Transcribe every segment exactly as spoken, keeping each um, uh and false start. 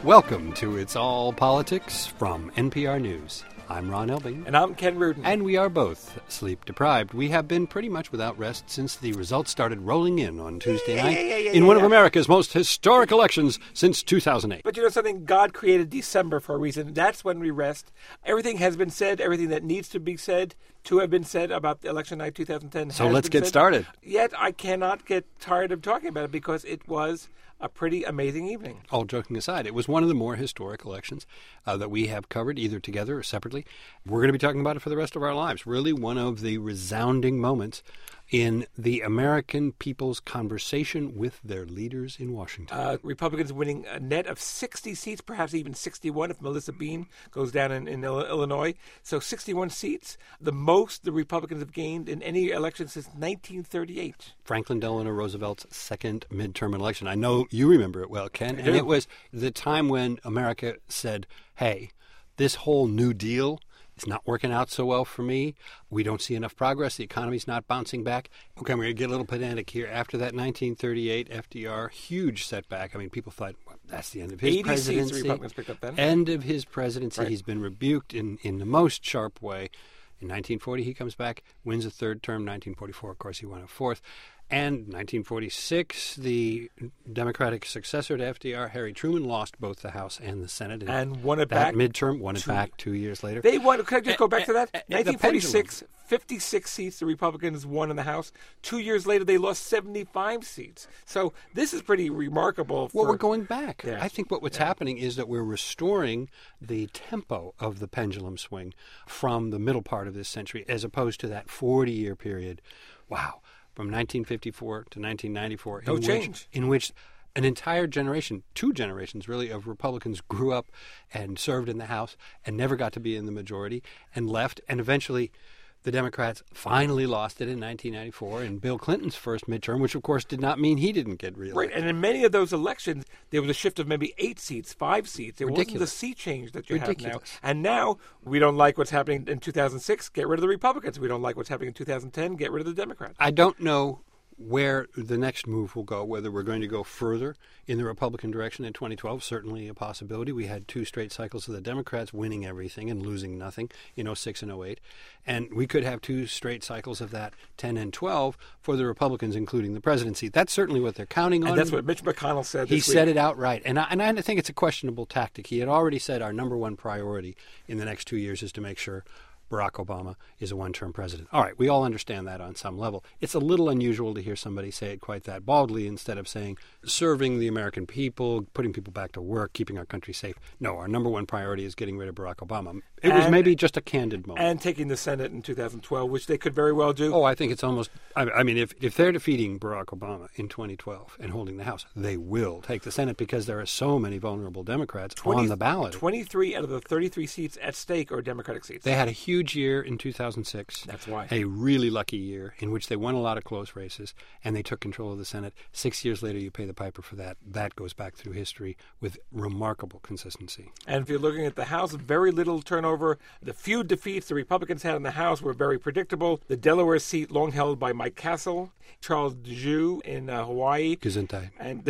Welcome to It's All Politics from N P R News. I'm Ron Elving. And I'm Ken Rudin. And we are both sleep-deprived. We have been pretty much without rest since the results started rolling in on Tuesday yeah, night yeah, yeah, yeah, in yeah, one yeah. of America's most historic elections since two thousand eight. But you know something? God created December for a reason. That's when we rest. Everything has been said, everything that needs to be said, to have been said about the election night twenty ten. So has let's been get said. started. Yet I cannot get tired of talking about it because it was a pretty amazing evening. All joking aside, it was one of the more historic elections uh, that we have covered, either together or separately. We're going to be talking about it for the rest of our lives. Really one of the resounding moments in the American people's conversation with their leaders in Washington. Uh, Republicans winning a net of sixty seats, perhaps even sixty-one if Melissa Bean goes down in, in Illinois. So sixty-one seats, the most the Republicans have gained in any election since nineteen thirty-eight. Franklin Delano Roosevelt's second midterm election. I know you remember it well, Ken. I And do. it was the time when America said, hey, this whole New Deal is not working out so well for me. We don't see enough progress. The economy's not bouncing back. Okay, we're going to get a little pedantic here. After that nineteen thirty-eight F D R, huge setback. I mean, people thought, well, that's the end of his eighty seats presidency. the Republicans picked up then. End of his presidency. Right. He's been rebuked in, in the most sharp way. In nineteen forty, he comes back, wins a third term. nineteen forty-four, of course, he won a fourth. And nineteen forty-six, the Democratic successor to F D R, Harry Truman, lost both the House and the Senate. And, And won it that back. midterm, won it two- back two years later. They won. Can I just go back to that? Eh, eh, eh, the nineteen forty-six, fifty-six seats the Republicans won in the House. Two years later, they lost seventy-five seats. So this is pretty remarkable. For, Well, we're going back. Yeah. I think what, what's happening is that we're restoring the tempo of the pendulum swing from the middle part of this century as opposed to that forty-year period. Wow. From nineteen fifty-four to nineteen ninety-four. No in change. Which, in which an entire generation, two generations really, of Republicans grew up and served in the House and never got to be in the majority and left. And eventually the Democrats finally lost it in nineteen ninety-four in Bill Clinton's first midterm, which of course did not mean he didn't get reelected. Right, and in many of those elections, there was a shift of maybe eight seats, five seats. It wasn't the Ridiculous. seat change that you Ridiculous. have now. And now, we don't like what's happening in two thousand six, get rid of the Republicans. We don't like what's happening in two thousand ten, get rid of the Democrats. I don't know where the next move will go, whether we're going to go further in the Republican direction in twenty twelve, certainly a possibility. We had two straight cycles of the Democrats winning everything and losing nothing in oh six and oh eight. And we could have two straight cycles of that, ten and twelve, for the Republicans, including the presidency. That's certainly what they're counting on. And that's what Mitch McConnell said He this said week. it outright. And I, and I think it's a questionable tactic. He had already said our number one priority in the next two years is to make sure Barack Obama is a one-term president. All right, we all understand that on some level. It's a little unusual to hear somebody say it quite that baldly instead of saying serving the American people, putting people back to work, keeping our country safe. No, our number one priority is getting rid of Barack Obama. It was And- maybe just a candid moment. And taking the Senate in two thousand twelve, which they could very well do. Oh, I think it's almost, I, I mean, if, if they're defeating Barack Obama in twenty twelve and holding the House, they will take the Senate because there are so many vulnerable Democrats on the ballot. twenty-three out of the thirty-three seats at stake are Democratic seats. They had a huge year in two thousand six. That's why. A really lucky year in which they won a lot of close races and they took control of the Senate. Six years later, you pay the piper for that. That goes back through history with remarkable consistency. And if you're looking at the House, very little turnover. The few defeats the Republicans had in the House were very predictable. The Delaware seat long held by Mike Castle, Charles DeJoux in uh, Hawaii, Gesundheit. and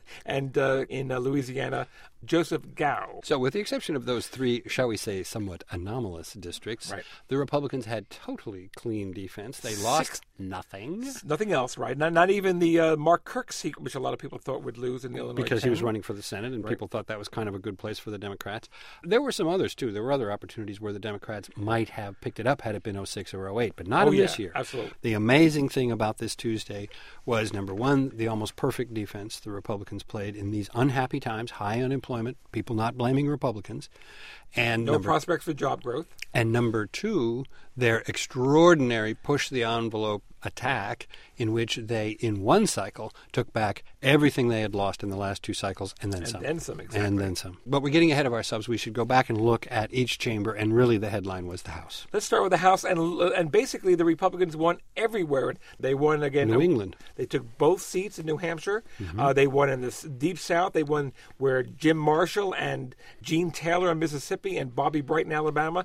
and uh, in uh, Louisiana, Joseph Gow. So with the exception of those three, shall we say, somewhat anomalous districts, Right. the Republicans had totally clean defense. They lost Six- nothing Nothing else, right? Not, not even the uh, Mark Kirk seat, which a lot of people thought would lose in Illinois. because he was ten. running for the Senate, and Right. people thought that was kind of a good place for the Democrats. There were some others, too. There were other opportunities where the Democrats might have picked it up had it been oh six or oh eight, but not Oh, in yeah, this year. absolutely. The amazing thing about this Tuesday was, number one, the almost perfect defense the Republicans played in these unhappy times, high unemployment, people not blaming Republicans. And No number, prospects for job growth. and number two, their extraordinary push-the-envelope attack in which they, in one cycle, took back everything they had lost in the last two cycles and then And some. then some, exactly. And then some. But we're getting ahead of ourselves. We should go back and look at each chamber, and really the headline was the House. Let's start with the House, and and basically the Republicans won everywhere. They won again. New England. They took both seats in New Hampshire. Uh, they won in the s- Deep South. They won where Jim Marshall and Gene Taylor in Mississippi and Bobby Bright in Alabama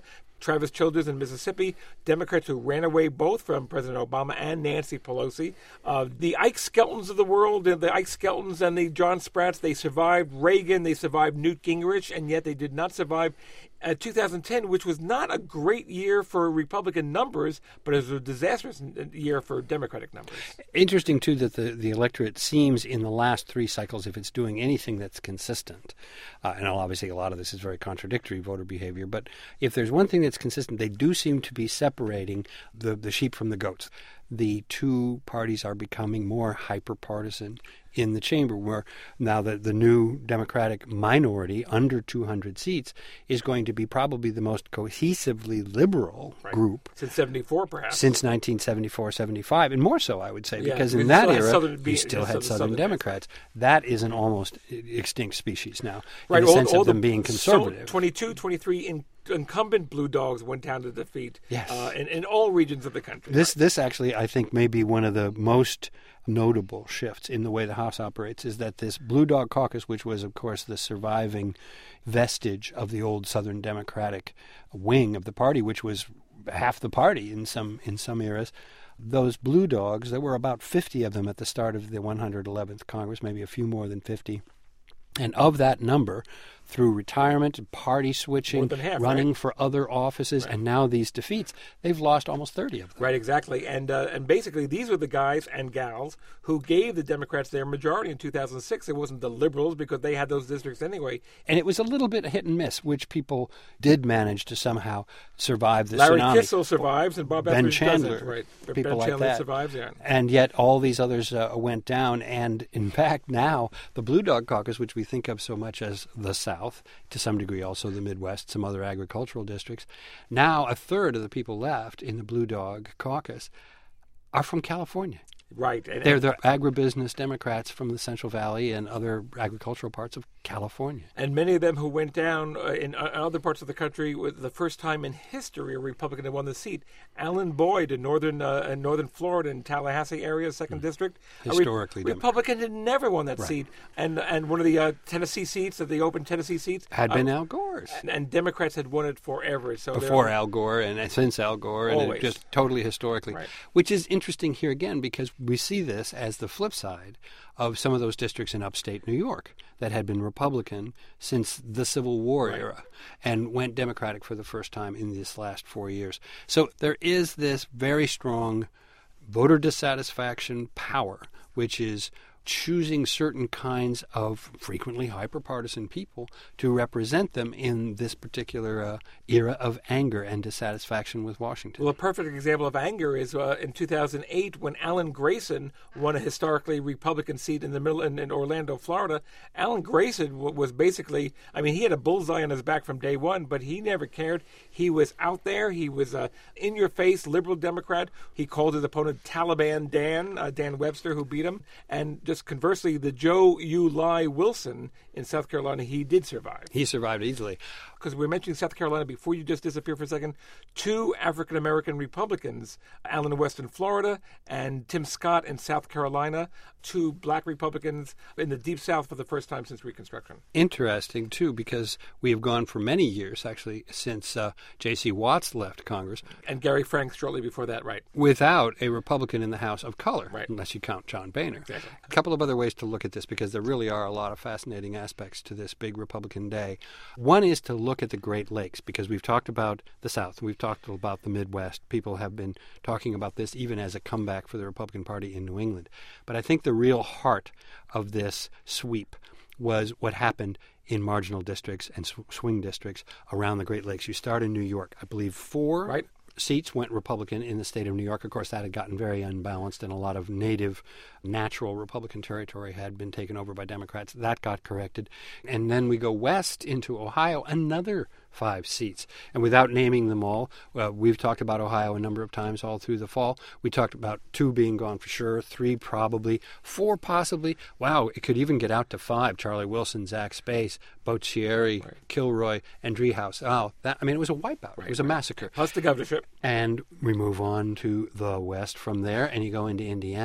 Travis Childers in Mississippi, Democrats who ran away both from President Obama and Nancy Pelosi. Uh, the Ike Skeltons of the world, the Ike Skeltons and the John Spratts, they survived Reagan, they survived Newt Gingrich, and yet they did not survive uh, two thousand ten, which was not a great year for Republican numbers, but it was a disastrous year for Democratic numbers. Interesting, too, that the, the electorate seems in the last three cycles, if it's doing anything that's consistent, uh, and obviously a lot of this is very contradictory voter behavior, but if there's one thing that's consistent, they do seem to be separating the, the sheep from the goats. The two parties are becoming more hyper-partisan in the chamber, where now the, the new Democratic minority, under two hundred seats, is going to be probably the most cohesively liberal right. group. Since seventy-four, perhaps. Since nineteen seventy-four seventy-five, and more so, I would say, yeah, because I mean, in that still era, Southern, you still had Southern, Southern Democrats. That is an almost extinct species now, right. in the all, sense all of them the, being conservative. So twenty-two, twenty-three in incumbent Blue Dogs went down to defeat yes. uh, in, in all regions of the country. This, this actually, I think, may be one of the most notable shifts in the way the House operates, is that this Blue Dog Caucus, which was, of course, the surviving vestige of the old Southern Democratic wing of the party, which was half the party in some in some eras, those Blue Dogs, there were about fifty of them at the start of the one hundred eleventh Congress, maybe a few more than fifty. And of that number, through retirement, party switching, half, running right? for other offices, right. and now these defeats, they've lost almost thirty of them. Right, exactly. And uh, and basically, these were the guys and gals who gave the Democrats their majority in two thousand six. It wasn't the liberals, because they had those districts anyway. And it was a little bit hit and miss, which people did manage to somehow survive the Larry tsunami. Kissel survives, and Bob Ben Etheridge Chandler, doesn't. Right. people Ben like Chandler that. survives, yeah. And yet all these others uh, went down. And in fact, now the Blue Dog Caucus, which we think of so much as the South, to some degree also the Midwest, some other agricultural districts, now a third of the people left in the Blue Dog Caucus are from California. Right. And, They're the agribusiness Democrats from the Central Valley and other agricultural parts of California. And many of them who went down uh, in uh, other parts of the country, with the first time in history a Republican had won the seat. Alan Boyd in northern uh, in northern Florida, in Tallahassee area, second mm. district. Historically, a Re- Republican had never won that right. seat. And and one of the uh, Tennessee seats, of the open Tennessee seats, had uh, been Al Gore's. And, and Democrats had won it forever. So Before Al Gore and since Al Gore, and always. it just totally historically. Right. Which is interesting here again, because we see this as the flip side of some of those districts in upstate New York that had been Republican since the Civil War right. era and went Democratic for the first time in this last four years. So there is this very strong voter dissatisfaction power, which is choosing certain kinds of frequently hyperpartisan people to represent them in this particular uh, era of anger and dissatisfaction with Washington. Well, a perfect example of anger is uh, in two thousand eight, when Alan Grayson won a historically Republican seat in the middle in, in Orlando, Florida. Alan Grayson w- was basically, I mean, he had a bullseye on his back from day one, but he never cared. He was out there. He was a in-your-face liberal Democrat. He called his opponent Taliban Dan, uh, Dan Webster, who beat him, and just conversely, the Joe Uli Wilson in South Carolina, he did survive. He survived easily. Because we were mentioning South Carolina before you just disappear for a second. Two African-American Republicans, Alan West in Florida and Tim Scott in South Carolina, two black Republicans in the Deep South for the first time since Reconstruction. Interesting, too, because we have gone for many years, actually, since uh, J C. Watts left Congress. And Gary Frank shortly before that, right. Without a Republican in the House of color, right. unless you count John Boehner. Exactly. A couple of other ways to look at this, because there really are a lot of fascinating aspects to this big Republican day. One is to look at the Great Lakes, because we've talked about the South, and we've talked about the Midwest. People have been talking about this even as a comeback for the Republican Party in New England. But I think the real heart of this sweep was what happened in marginal districts and sw- swing districts around the Great Lakes. You start in New York. I believe four right. seats went Republican in the state of New York. Of course, that had gotten very unbalanced, and a lot of native, natural Republican territory had been taken over by Democrats. That got corrected. And then we go west into Ohio, another five seats. And without naming them all, uh, we've talked about Ohio a number of times all through the fall. We talked about two being gone for sure, three probably, four possibly. Wow, it could even get out to five. Charlie Wilson, Zach Space, Boccieri, right. Kilroy, and Driehaus. Oh, that, I mean, it was a wipeout. Right, it was a right. massacre. Plus the governorship. And we move on to the west from there, and you go into Indiana.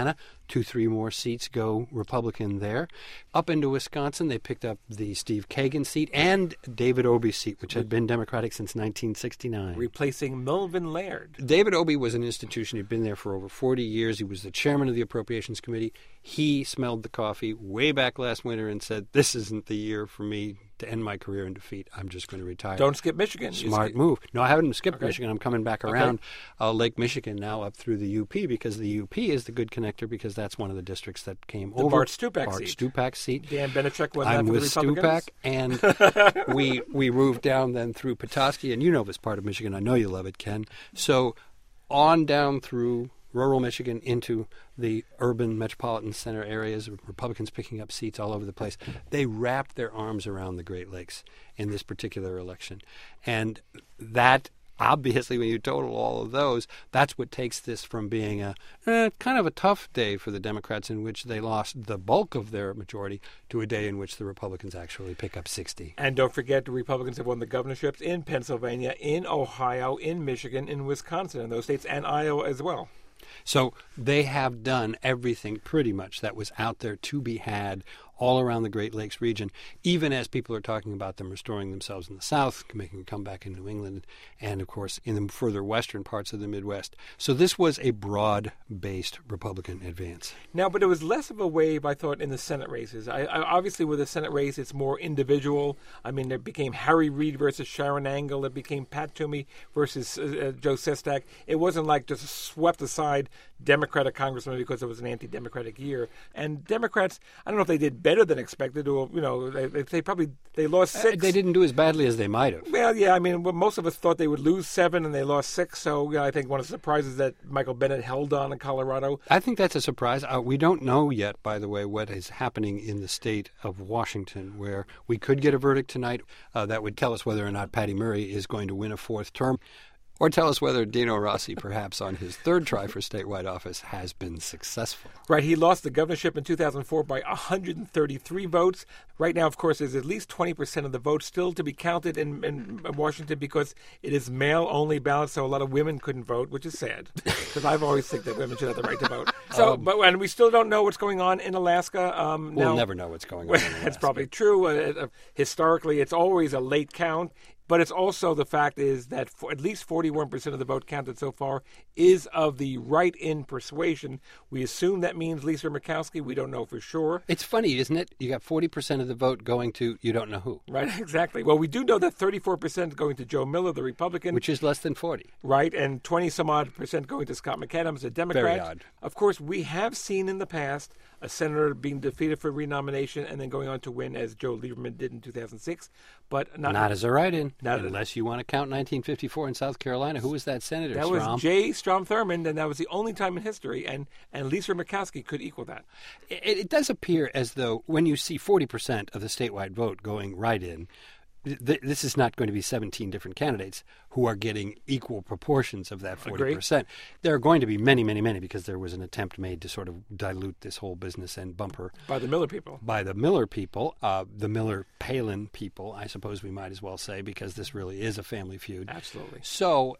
two, three more seats go Republican there. Up into Wisconsin, they picked up the Steve Kagan seat and David Obey's seat, which had been Democratic since nineteen sixty-nine. Replacing Melvin Laird. David Obey was an institution. He'd been there for over forty years. He was the chairman of the Appropriations Committee. He smelled the coffee way back last winter and said, this isn't the year for me to end my career in defeat. I'm just going to retire. Don't skip Michigan. Smart skip. move. No, I haven't skipped Okay. Michigan. I'm coming back around Okay. uh, Lake Michigan now up through the U P because the U P is the good connector because that's one of the districts that came The over. Bart Stupak Bart seat. Stupak seat. Dan Benechek won I'm that for with the Republicans. Stupak, and we we moved down then through Petoskey, and you know this part of Michigan. I know you love it, Ken. So on down through rural Michigan into the urban metropolitan center areas, Republicans picking up seats all over the place. They wrapped their arms around the Great Lakes in this particular election. And that, obviously, when you total all of those, that's what takes this from being a eh, kind of a tough day for the Democrats in which they lost the bulk of their majority to a day in which the Republicans actually pick up sixty. And don't forget, the Republicans have won the governorships in Pennsylvania, in Ohio, in Michigan, in Wisconsin, in those states, and Iowa as well. So they have done everything pretty much that was out there to be had all around the Great Lakes region, even as people are talking about them restoring themselves in the South, making a comeback in New England, and, of course, in the further western parts of the Midwest. So this was a broad-based Republican advance. Now, but it was less of a wave, I thought, in the Senate races. I, I, obviously, with the Senate race, it's more individual. I mean, it became Harry Reid versus Sharon Angle. It became Pat Toomey versus uh, Joe Sestak. It wasn't like just swept aside Democratic congressmen because it was an anti-Democratic year. And Democrats, I don't know if they did better than expected, or you know, they, they probably they lost six. Uh, they didn't do as badly as they might have. Well, yeah, I mean, well, most of us thought they would lose seven, and they lost six. So, yeah, I think one of the surprises that Michael Bennet held on in Colorado. I think that's a surprise. Uh, we don't know yet, by the way, what is happening in the state of Washington, where we could get a verdict tonight uh, that would tell us whether or not Patty Murray is going to win a fourth term. Or tell us whether Dino Rossi, perhaps on his third try for statewide office, has been successful. Right. He lost the governorship in two thousand four by one hundred thirty-three votes. Right now, of course, there's at least twenty percent of the votes still to be counted in, in Washington because it is male-only ballot, so a lot of women couldn't vote, which is sad. Because I've always think that women should have the right to vote. So, um, but and we still don't know what's going on in Alaska. Um, we'll now, never know what's going on in Alaska. It's probably true. Uh, uh, historically, it's always a late count. But it's also the fact is that for at least forty-one percent of the vote counted so far is of the write-in persuasion. We assume that means Lisa Murkowski. We don't know for sure. It's funny, isn't it? You got forty percent of the vote going to you don't know who. Right, exactly. Well, we do know that thirty-four percent going to Joe Miller, the Republican. Which is less than forty. Right, and twenty-some-odd percent going to Scott McAdams, a Democrat. Very odd. Of course, we have seen in the past a senator being defeated for renomination and then going on to win, as Joe Lieberman did in two thousand six. But not, not as a write-in, not unless you want to count nineteen fifty-four in South Carolina. Who was that senator? That Strom? was J. Strom Thurmond, and that was the only time in history, and, and Lisa Murkowski could equal that. It, it does appear as though when you see forty percent of the statewide vote going write-in, th- this is not going to be seventeen different candidates who are getting equal proportions of that forty percent. Agree. There are going to be many, many, many, because there was an attempt made to sort of dilute this whole business and bump her. By the Miller people. By the Miller people, uh, the Miller-Palin people, I suppose we might as well say, because this really is a family feud. Absolutely. So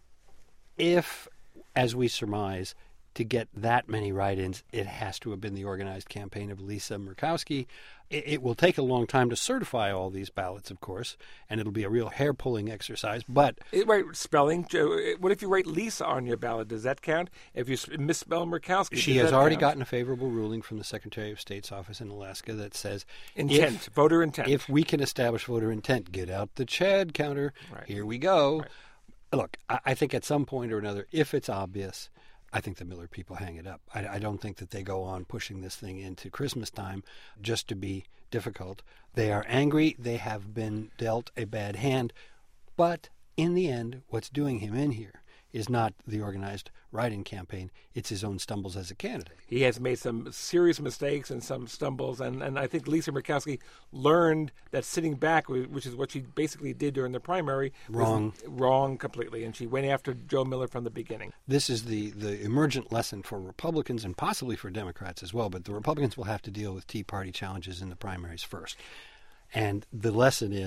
if, as we surmise, to get that many write-ins, it has to have been the organized campaign of Lisa Murkowski. It, it will take a long time to certify all these ballots, of course, and it'll be a real hair-pulling exercise. But it, right, spelling. What if you write Lisa on your ballot? Does that count? If you misspell Murkowski, she does has that already count? gotten a favorable ruling from the Secretary of State's office in Alaska that says intent, if, voter intent. If we can establish voter intent, get out the Chad counter. Right. Here we go. Right. Look, I, I think at some point or another, if it's obvious, I think the Miller people hang it up. I, I don't think that they go on pushing this thing into Christmas time just to be difficult. They are angry. They have been dealt a bad hand. But in the end, what's doing him in here is not the organized write-in campaign. It's his own stumbles as a candidate. He has made some serious mistakes and some stumbles, and, and I think Lisa Murkowski learned that sitting back, which is what she basically did during the primary, wrong, was wrong completely, and she went after Joe Miller from the beginning. This is the, the emergent lesson for Republicans and possibly for Democrats as well, but the Republicans will have to deal with Tea Party challenges in the primaries first. And the lesson is,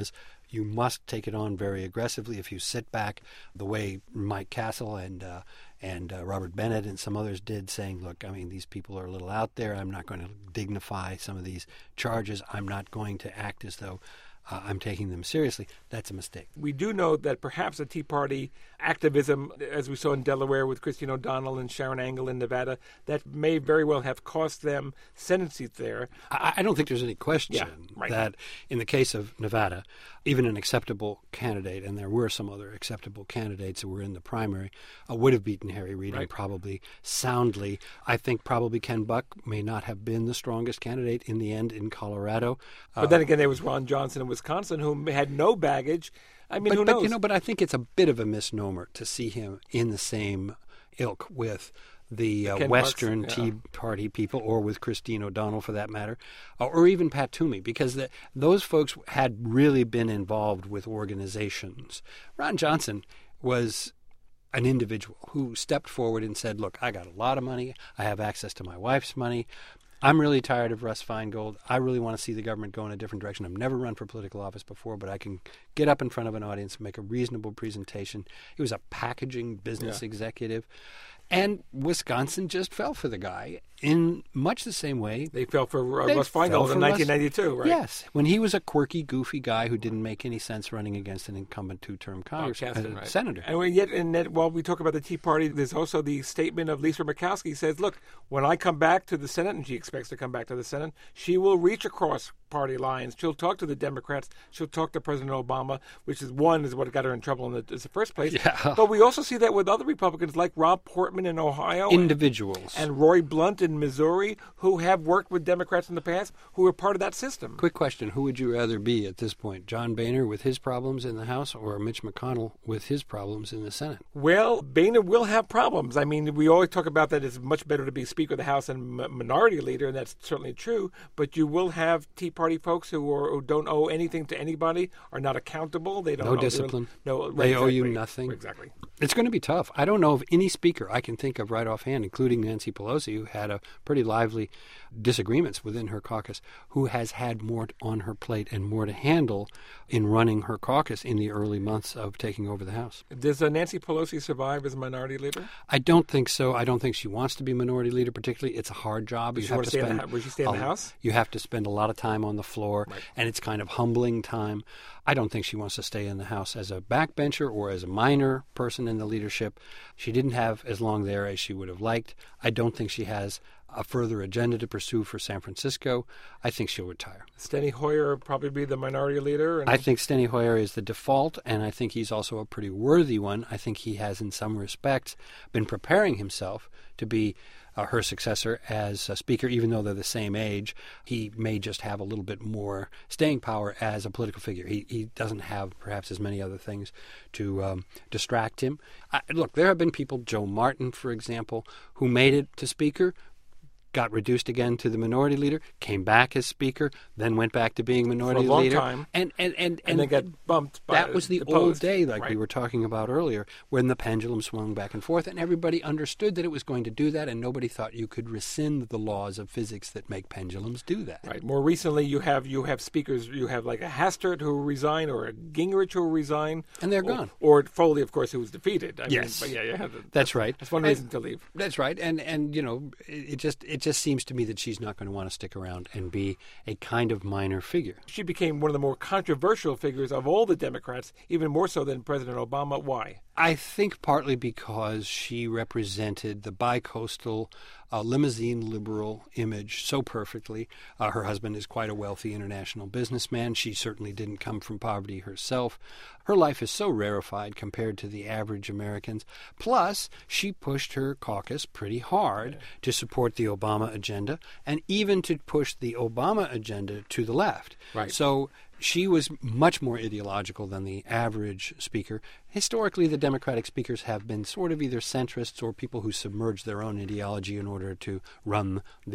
you must take it on very aggressively. If you sit back the way Mike Castle and uh, and uh, Robert Bennett and some others did, saying, look, I mean, these people are a little out there. I'm not going to dignify some of these charges. I'm not going to act as though uh, I'm taking them seriously. That's a mistake. We do know that perhaps the Tea Party activism, as we saw in Delaware with Christine O'Donnell and Sharon Angle in Nevada, that may very well have cost them Senate seats there. I, I don't think there's any question Yeah, right. that in the case of Nevada, even an acceptable candidate, and there were some other acceptable candidates who were in the primary, uh, would have beaten Harry Reid, Right. and probably soundly. I think probably Ken Buck may not have been the strongest candidate in the end in Colorado. Uh, But then again, there was Ron Johnson in Wisconsin, who had no baggage. I mean, but, who but, knows? you know, but I think it's a bit of a misnomer to see him in the same ilk with the uh, Ken Western Buck's, Tea yeah. Party people, or with Christine O'Donnell for that matter, uh, or even Pat Toomey, because the, those folks had really been involved with organizations. Ron Johnson was an individual who stepped forward and said, look, I got a lot of money. I have access to my wife's money. I'm really tired of Russ Feingold. I really want to see the government go in a different direction. I've never run for political office before, but I can get up in front of an audience and make a reasonable presentation. He was a packaging business Yeah. executive. And Wisconsin just fell for the guy in much the same way. They fell for uh, They Russ fell Feingold for in Russ- nineteen ninety-two, right? Yes, when he was a quirky, goofy guy who didn't make any sense running against an incumbent two-term Bob Congress Kasten, uh, right. senator. And we yet, and that, while we talk about the Tea Party, there's also the statement of Lisa Murkowski says, look, when I come back to the Senate, and she expects to come back to the Senate, she will reach across party lines. She'll talk to the Democrats. She'll talk to President Obama, which is one is what got her in trouble in the, in the first place. Yeah. But we also see that with other Republicans like Rob Portman in Ohio Individuals. and Roy Blunt in Missouri, who have worked with Democrats in the past, who are part of that system. Quick question. Who would you rather be at this point? John Boehner with his problems in the House, or Mitch McConnell with his problems in the Senate? Well, Boehner will have problems. I mean, we always talk about that it's much better to be Speaker of the House and m- Minority Leader, and that's certainly true. But you will have Tea Party folks who, are, who don't owe anything to anybody, are not accountable. They don't No owe, discipline. No, right, They owe you exactly. nothing. Exactly. It's going to be tough. I don't know of any speaker I can think of right offhand, including Nancy Pelosi, who had a pretty lively disagreements within her caucus, who has had more on her plate and more to handle in running her caucus in the early months of taking over the House. Does uh, Nancy Pelosi survive as Minority Leader? I don't think so. I don't think she wants to be minority leader particularly. It's a hard job. Does You she have want to to stay in spend the, Hou- would she stay in the a- House? You have to spend a lot of time on the floor, Right. and it's kind of humbling time. I don't think she wants to stay in the House as a backbencher or as a minor person in the leadership. She didn't have as long there as she would have liked. I don't think she has a further agenda to pursue for San Francisco. I think she'll retire. Steny Hoyer will probably be the Minority Leader. And I think Steny Hoyer is the default, and I think he's also a pretty worthy one. I think he has, in some respects, been preparing himself to be uh, her successor as a speaker, even though they're the same age. He may just have a little bit more staying power as a political figure. He he doesn't have perhaps as many other things to um, distract him. I, look, there have been people, Joe Martin, for example, who made it to speaker, got reduced again to the minority leader, came back as speaker, then went back to being minority For a long leader. time. And, and, and, and then got bumped by that was the deposed. old day, like Right. we were talking about earlier, when the pendulum swung back and forth, and everybody understood that it was going to do that, and nobody thought you could rescind the laws of physics that make pendulums do that. Right. More recently, you have you have speakers. You have like a Hastert who will resign, or a Gingrich who will resign, And they're or, gone. Or Foley, of course, who was defeated. I Yes. mean, but yeah, yeah. That's right. That's one And- reason to leave. That's right, and and you know, it, it just it just seems to me that she's not going to want to stick around and be a kind of minor figure. She became one of the more controversial figures of all the Democrats, even more so than President Obama. Why? I think partly because she represented the bicoastal uh, limousine liberal image so perfectly. Uh, her husband is quite a wealthy international businessman. She certainly didn't come from poverty herself. Her life is so rarefied compared to the average Americans. Plus, she pushed her caucus pretty hard to support the Obama agenda and even to push the Obama agenda to the left. Right. So she was much more ideological than the average speaker. Historically, the Democratic speakers have been sort of either centrists or people who submerge their own ideology in order to run the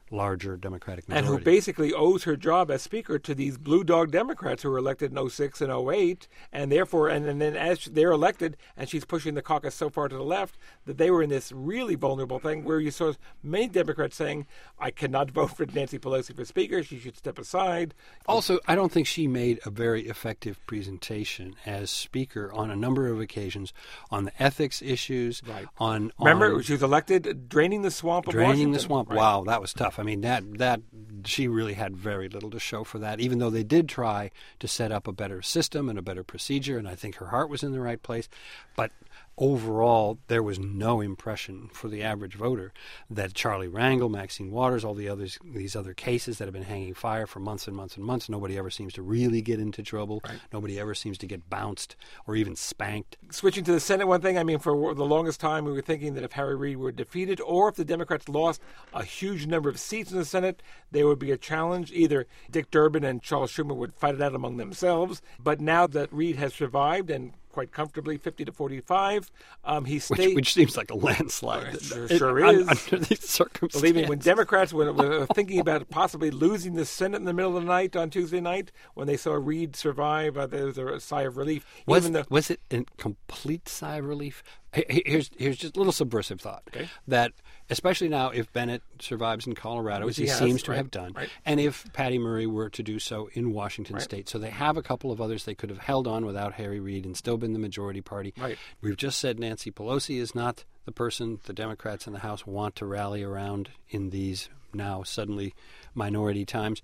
larger Democratic majority. And who basically owes her job as Speaker to these blue dog Democrats who were elected in oh six and oh eight, and therefore, and, and then as they're elected, and she's pushing the caucus so far to the left, that they were in this really vulnerable thing where you saw many Democrats saying, I cannot vote for Nancy Pelosi for Speaker, she should step aside. Also, I don't think she made a very effective presentation as Speaker on a number of occasions on the ethics issues. Right. On, Remember, on she was elected draining the swamp of draining Washington. the swamp. Right. Wow, that was tough. I mean, that that she really had very little to show for that, even though they did try to set up a better system and a better procedure, and I think her heart was in the right place. But overall, there was no impression for the average voter that Charlie Rangel, Maxine Waters, all the others, these other cases that have been hanging fire for months and months and months, nobody ever seems to really get into trouble. Right. Nobody ever seems to get bounced or even spanked. Switching to the Senate, one thing, I mean, for the longest time we were thinking that if Harry Reid were defeated or if the Democrats lost a huge number of seats in the Senate, there would be a challenge. Either Dick Durbin and Charles Schumer would fight it out among themselves. But now that Reid has survived and quite comfortably, fifty to forty-five. Um, he stayed, which, which seems like a landslide. It sure, it, sure un, is. Under these circumstances. Believe me, when Democrats were, were thinking about possibly losing the Senate in the middle of the night on Tuesday night, when they saw Reid survive, uh, there was a sigh of relief. Was, Even though, was it a complete sigh of relief? Here's here's just a little subversive thought. Okay. That especially now, if Bennett survives in Colorado, Which as he, he has, seems to right, have done, right. and if Patty Murray were to do so in Washington Right. State, so they have a couple of others they could have held on without Harry Reid and still been the majority party. Right. We've just said Nancy Pelosi is not the person the Democrats in the House want to rally around in these now suddenly minority times.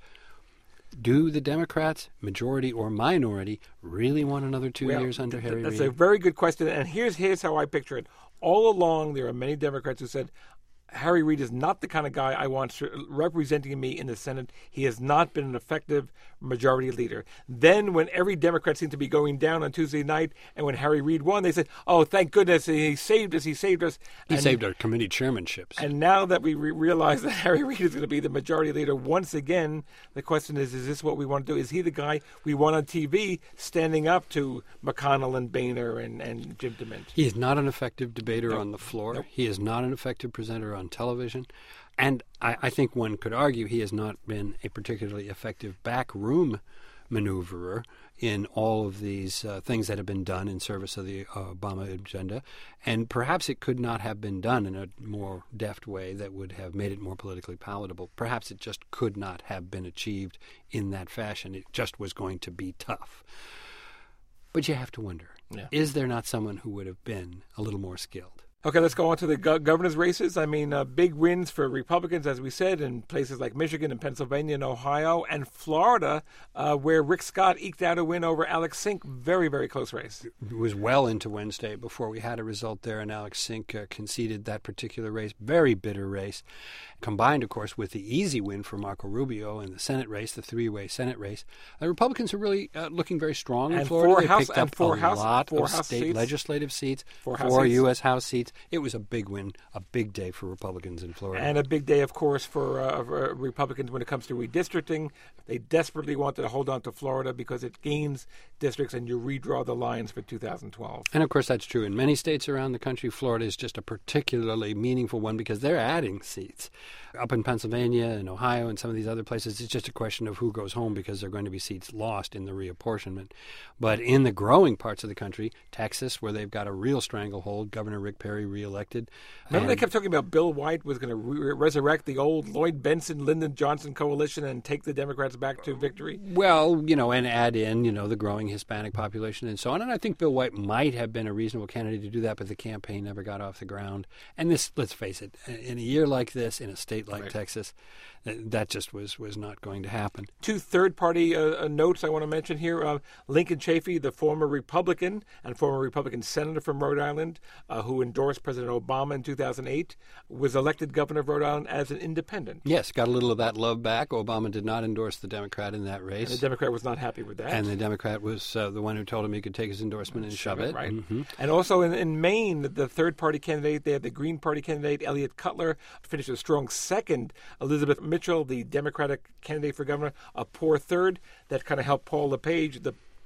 Do the Democrats, majority or minority, really want another two well, years under th- Harry That's Reid? a very good question. And here's here's how I picture it. All along, there are many Democrats who said, Harry Reid is not the kind of guy I want representing me in the Senate. He has not been an effective majority leader. Then when every Democrat seemed to be going down on Tuesday night and when Harry Reid won, they said, oh, thank goodness, he saved us, he saved us. He and, saved our committee chairmanships. And now that we re- realize that Harry Reid is going to be the majority leader once again, the question is, is this what we want to do? Is he the guy we want on T V standing up to McConnell and Boehner and, and Jim DeMint? He is not an effective debater Nope. on the floor. Nope. He is not an effective presenter on television. And I, I think one could argue he has not been a particularly effective backroom maneuverer in all of these uh, things that have been done in service of the uh, Obama agenda. And perhaps it could not have been done in a more deft way that would have made it more politically palatable. Perhaps it just could not have been achieved in that fashion. It just was going to be tough. But you have to wonder, Yeah. is there not someone who would have been a little more skilled? Okay, let's go on to the go- governor's races. I mean, uh, big wins for Republicans, as we said, in places like Michigan and Pennsylvania and Ohio and Florida, uh, where Rick Scott eked out a win over Alex Sink. Very, very close race. It was well into Wednesday before we had a result there, and Alex Sink uh, conceded that particular race. Very bitter race, combined, of course, with the easy win for Marco Rubio in the Senate race, the three-way Senate race. The Republicans are really uh, looking very strong in And Florida. four They House- picked and up four a House- lot four of House state seats. legislative seats, Four four, House seats. U S House seats. It was a big win, a big day for Republicans in Florida. And a big day, of course, for, uh, for Republicans when it comes to redistricting. They desperately wanted to hold on to Florida because it gains districts and you redraw the lines for two thousand twelve. And, of course, that's true in many states around the country. Florida is just a particularly meaningful one because they're adding seats. Up in Pennsylvania and Ohio and some of these other places, it's just a question of who goes home because there are going to be seats lost in the reapportionment. But in the growing parts of the country, Texas, where they've got a real stranglehold, Governor Rick Perry reelected. Remember they and- kept talking about Bill White was going to re- resurrect the old Lloyd Benson, Lyndon Johnson coalition and take the Democrats back to victory? Well, you know, and add in, you know, the growing Hispanic population and so on. And I think Bill White might have been a reasonable candidate to do that, but the campaign never got off the ground. And this, let's face it, in a year like this, in a state like Right. Texas, that just was, was not going to happen. Two third-party uh, uh, notes I want to mention here. Uh, Lincoln Chafee, the former Republican and former Republican senator from Rhode Island, uh, who endorsed President Obama in two thousand eight, was elected governor of Rhode Island as an independent. Yes, got a little of that love back. Obama did not endorse the Democrat in that race. And the Democrat was not happy with that. And the Democrat was uh, the one who told him he could take his endorsement and shove it. Right. Mhm. And also in, in Maine, the third-party candidate there, the Green Party candidate, Elliot Cutler, finished a strong second. Elizabeth Mitchell, the Democratic candidate for governor, a poor third. That kind of helped Paul LePage, the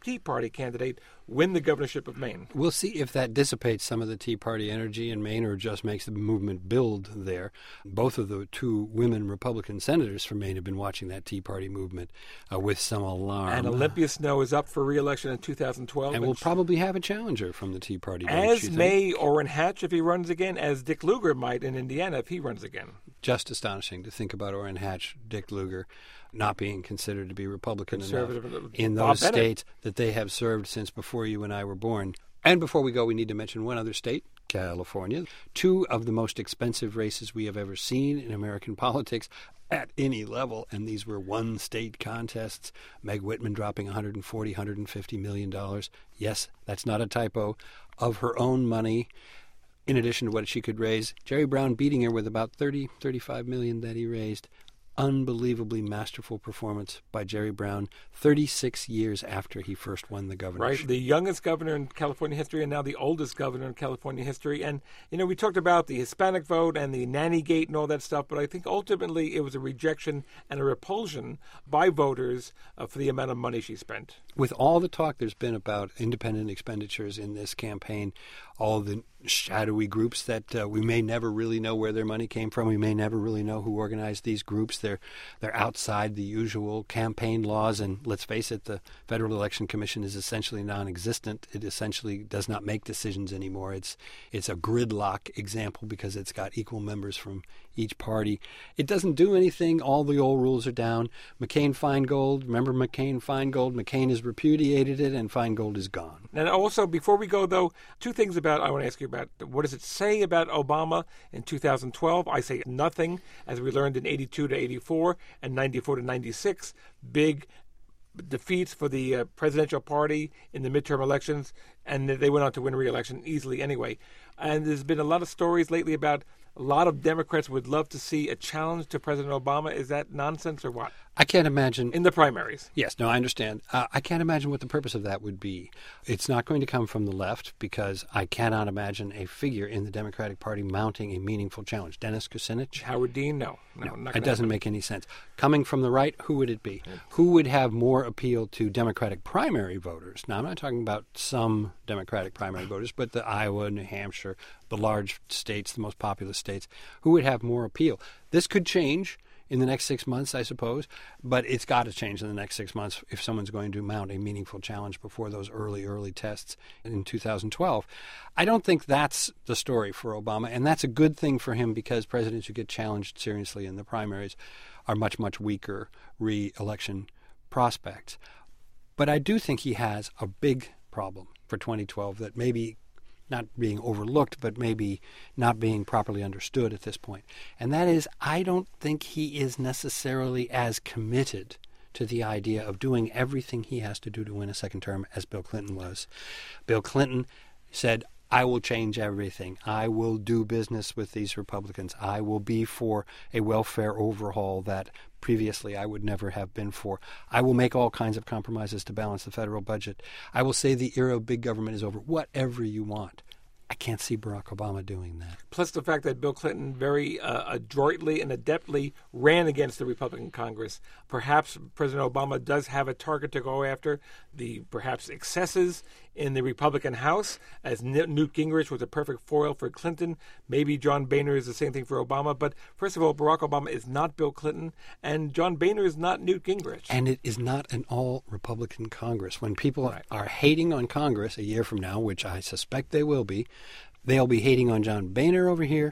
Tea Party candidate win the governorship of Maine. We'll see if that dissipates some of the Tea Party energy in Maine or just makes the movement build there. Both of the two women Republican senators from Maine have been watching that Tea Party movement uh, with some alarm. And Olympia Snowe is up for re-election in two thousand twelve. And will probably have a challenger from the Tea Party. As may Orrin Hatch if he runs again, as Dick Lugar might in Indiana if he runs again. Just astonishing to think about Orrin Hatch, Dick Lugar, not being considered to be Republican enough in those Bob states that they have served since before you and I were born. And before we go, we need to mention one other state, California. Two of the most expensive races we have ever seen in American politics at any level, and these were one-state contests. Meg Whitman dropping one hundred forty, one hundred fifty million dollars. Yes, that's not a typo. Of her own money, in addition to what she could raise. Jerry Brown beating her with about thirty, thirty-five million that he raised. Unbelievably masterful performance by Jerry Brown, thirty-six years after he first won the governorship. Right, the youngest governor in California history and now the oldest governor in California history. And, you know, we talked about the Hispanic vote and the nanny gate and all that stuff, but I think ultimately it was a rejection and a repulsion by voters uh, for the amount of money she spent. With all the talk there's been about independent expenditures in this campaign, all the shadowy groups that uh, we may never really know where their money came from. We may never really know who organized these groups. They're they're outside the usual campaign laws, and let's face it, the Federal Election Commission is essentially non-existent. It essentially does not make decisions anymore. It's it's a gridlock example because it's got equal members from each party. It doesn't do anything. All the old rules are down. McCain-Feingold, remember McCain-Feingold? McCain has repudiated it, and Feingold is gone. And also, before we go, though, two things about I want to ask you about. What does it say about Obama in two thousand twelve? I say nothing, as we learned in eighty-two to eighty-four and ninety-four to ninety-six. Big defeats for the uh, presidential party in the midterm elections, and they went on to win re-election easily anyway. And there's been a lot of stories lately about a lot of Democrats would love to see a challenge to President Obama. Is that nonsense or what? I can't imagine. In the primaries. Yes, no, I understand. Uh, I can't imagine what the purpose of that would be. It's not going to come from the left because I cannot imagine a figure in the Democratic Party mounting a meaningful challenge. Dennis Kucinich? Howard Dean? No. No, no not it doesn't happen. make any sense. Coming from the right, who would it be? Yeah. Who would have more appeal to Democratic primary voters? Now, I'm not talking about some Democratic primary voters, but the Iowa, New Hampshire, the large states, the most populous states. Who would have more appeal? This could change in the next six months, I suppose, but it's got to change in the next six months if someone's going to mount a meaningful challenge before those early, early tests in two thousand twelve. I don't think that's the story for Obama, and that's a good thing for him because presidents who get challenged seriously in the primaries are much, much weaker re-election prospects. But I do think he has a big problem for twenty twelve that maybe not being overlooked, but maybe not being properly understood at this point. And that is, I don't think he is necessarily as committed to the idea of doing everything he has to do to win a second term as Bill Clinton was. Bill Clinton said, I will change everything. I will do business with these Republicans. I will be for a welfare overhaul that previously I would never have been for. I will make all kinds of compromises to balance the federal budget. I will say the era of big government is over. Whatever you want. I can't see Barack Obama doing that. Plus the fact that Bill Clinton very uh, adroitly and adeptly ran against the Republican Congress. Perhaps President Obama does have a target to go after, the perhaps excesses in the Republican House, as Newt Gingrich was a perfect foil for Clinton. Maybe John Boehner is the same thing for Obama. But first of all, Barack Obama is not Bill Clinton, and John Boehner is not Newt Gingrich. And it is not an all-Republican Congress. When people right. are hating on Congress a year from now, which I suspect they will be, they'll be hating on John Boehner over here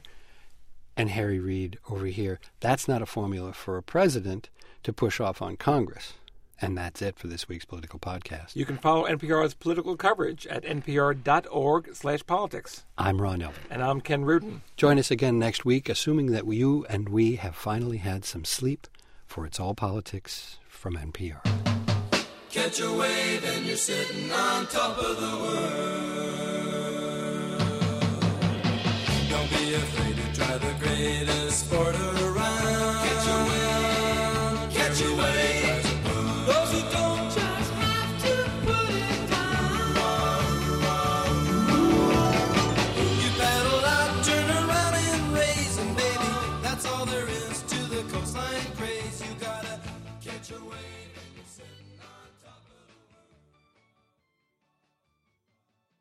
and Harry Reid over here. That's not a formula for a president to push off on Congress. And that's it for this week's Political Podcast. You can follow N P R's political coverage at npr.org slash politics. I'm Ron Elving. And I'm Ken Rudin. Join us again next week, assuming that you and we have finally had some sleep, for It's All Politics from N P R. Catch a wave and you're sitting on top of the world. Don't be afraid to try the greatest sport around.